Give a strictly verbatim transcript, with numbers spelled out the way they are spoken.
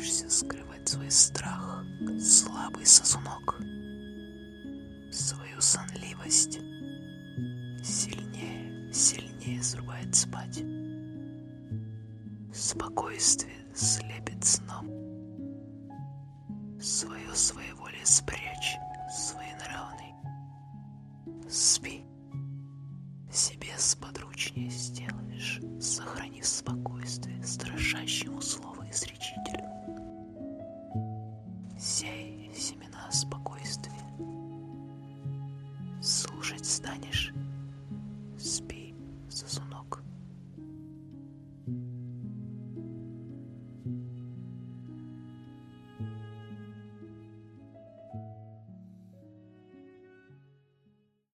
пытаешься скрывать свой страх, слабый сосунок, свою сонливость, сильнее, сильнее срубает спать. Спокойствие слепит сном. Свое своеволие спрячь, своенравный. Спи, себе сподручнее сделаешь, сохранив спокойствие страшащему слову изречителю. Сей